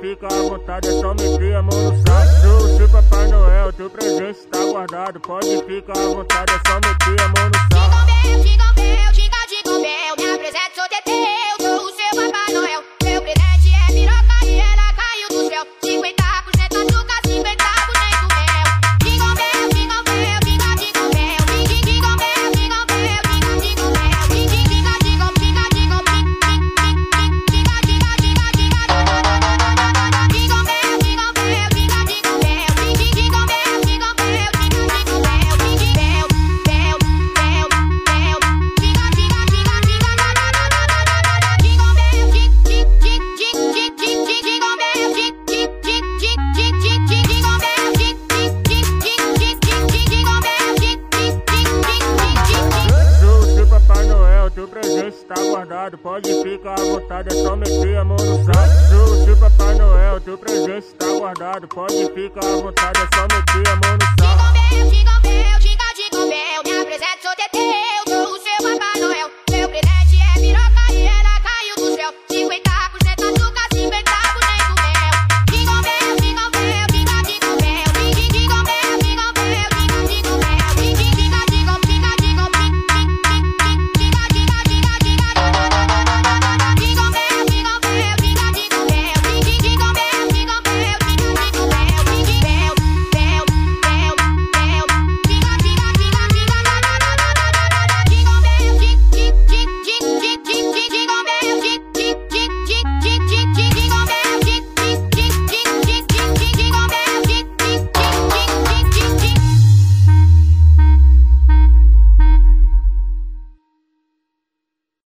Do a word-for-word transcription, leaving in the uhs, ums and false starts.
fica à vontade, é só meter a mão no saco. Sou o seu Papai Noel, teu presente está guardado. Pode ficar à vontade, é só meter a mão no saco. Jingle bell, jingle bell, jingle, jingle bell. Me apresento, sou Tetê, eu sou o seu Papai Noel. Meu presente é piroca e ela caiu do céu. cinquenta por cento açúcar, cinquenta por cento mel. Jingle bell, jingle bell, jingle, jingle bell. Jingle bell, jingle bell, jingle, jingle bell. Jingle, jingle, jingle, jingle, jingle, jingle, jingle, jingle, jingle, jingle, da, da, da, da, da, da, da. Jingle bell, jingle bell, jingle, jingle bell. Jingle bell, jingle bell, jingle, jingle bell. Jingle bell, bell, bell, bell. Jingle, jingle, jingle, jingle, da, da, da, da, da, da, da. Jingle bell, jing, jing, jing, jing, jing, jing, jing, jingle bell, jing, jing, jing, jing, jing, jing, jing, jingle bell, jing, jing, jing, jing, jing, jing, jing, jingle bell, jing, jing, jing, jing, jing, jing, jing. Sou o seu Papai Noel, teu presente está guardado. Pode ficar à vontade, é só meter a mão no saco. Sou o seu Papai Noel, teu presente está guardado. Pode ficar à vontade, é só meter a mão no saco. Jingle bell, jingle bell, jingle, jingle bell. Me apresento, sou Tetê.